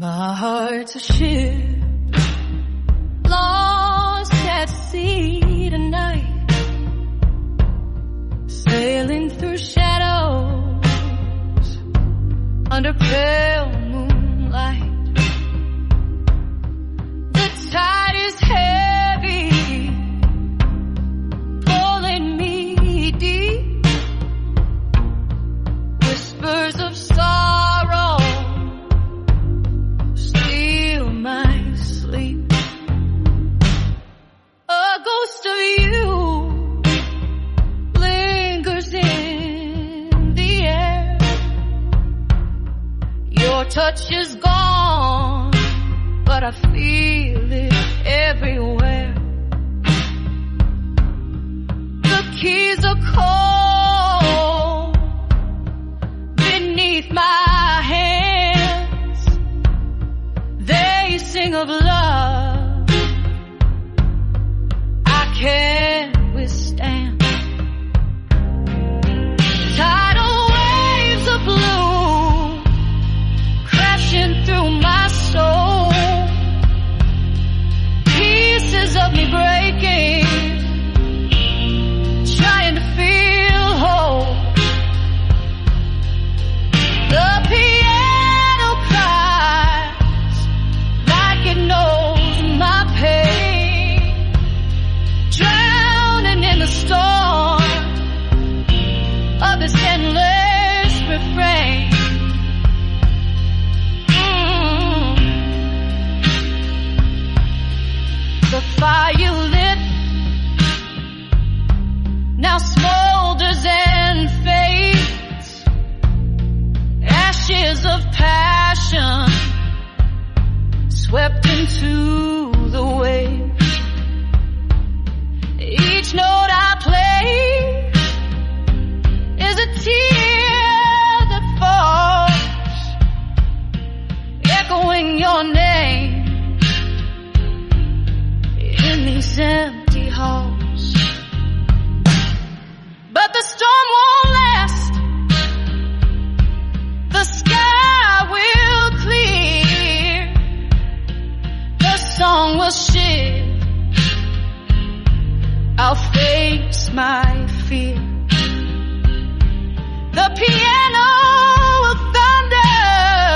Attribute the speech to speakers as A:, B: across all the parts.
A: My heart's a ship lost at sea tonight, sailing through shadows under pale moonlight. The tide is heavy, pulling me deep. Whispers of sorrow steal my sleep. A ghost of you lingers in the air. Your touch is gone, but I feel it everywhere. The keys are cold beneath my hands. They sing of love I can't withstand. Tidal waves of blue crashing through my soul. Pieces of me breaking, trying to feel whole. The piano cries like it knows my pain, drowning in the storm of this endless refrain. The fire you lit now smolders and fades. Ashes of passion swept into the waves. Each note I play is a tear that falls, echoing your name in these empty halls. But the storm won't last. The sky will clear. The song will shift. I'll face my fear. The piano will thunder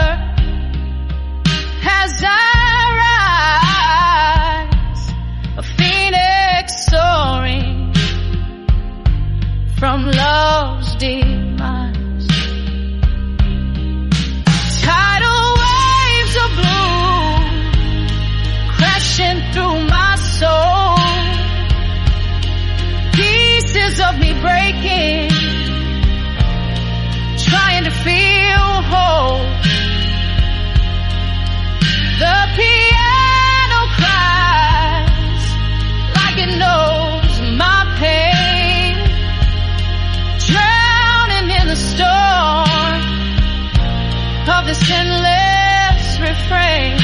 A: as I soaring from love's demise. Tidal waves of blue crashing through my soul. Pieces of me breaking, trying to feel whole. The piano cries like it knows my pain, drowning in the storm of this endless refrain.